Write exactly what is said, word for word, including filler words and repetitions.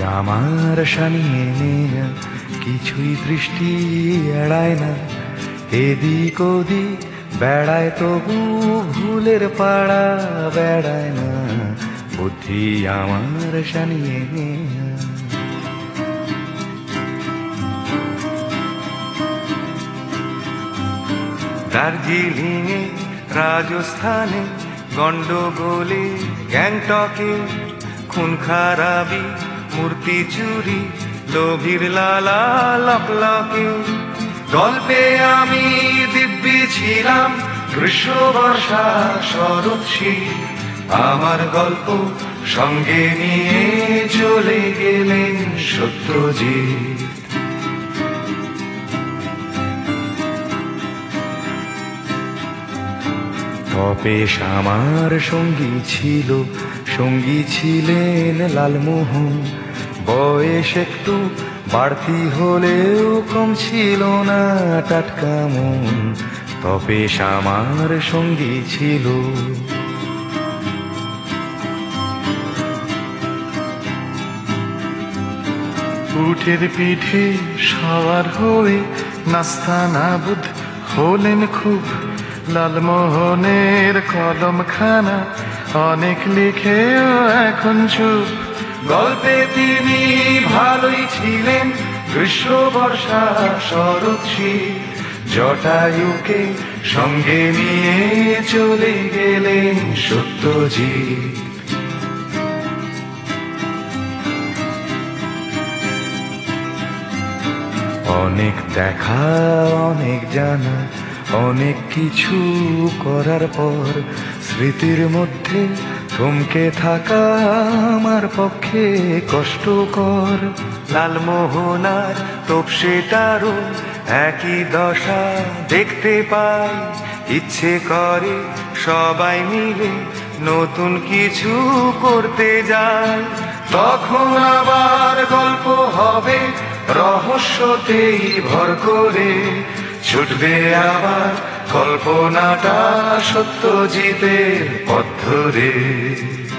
আমার শানিয়ে নেয়া কিছুই দৃষ্টি এড়ায় না, এদিক ওদিক বেড়ায় তবু ভুলের পাড়া বেড়ায় না, বুদ্ধি আমার শানিয়ে নেয়া। দার্জিলিংয়ে, রাজস্থানে, গন্ডগোলে, গ্যাংটকে, খুন খারাবি, মূর্তি চুরি, লোভীর লালা লকলকে, গল্পে আমি দিব্যি ছিলাম, গ্রীষ্ম বর্ষা শরৎ শীত, আমার গল্প সঙ্গে নিয়ে চলে গেলেন সত্যজিৎ। তপেশ আমার সঙ্গী ছিল, সঙ্গী ছিলেন লালমোহন, বয়স একটু বাড়তি হলেও কম ছিল না টাটকা মন, তপেশ আমার সঙ্গী ছিল। উঠের পিঠে সওয়ার হয়ে নাস্তানাবুদ হলেন খুব, লালমোহনের কলমখানা অনেক লিখেও এখন চুপ। গল্পে তিনি ভালোই ছিলেন, গ্রীষ্ম বর্ষা শরৎ শীত, জটায়ুকে সঙ্গে নিয়ে চলে গেলেন সত্যজিৎ। অনেক দেখা, অনেক জানা, অনেক কিছু করার পর স্মৃতির মধ্যে থমকে থাকা আমার পক্ষে কষ্টকর। লালমোহন আর তপসেটারও একই দশা দেখতে পাই, ইচ্ছে করে সবাই মিলে নতুন কিছু করতে যায়, তখন আবার গল্প হবে রহস্যতেই ভর করে, ছুটবে আবার কল্পনাটা সত্যজিতের পথ ধরে।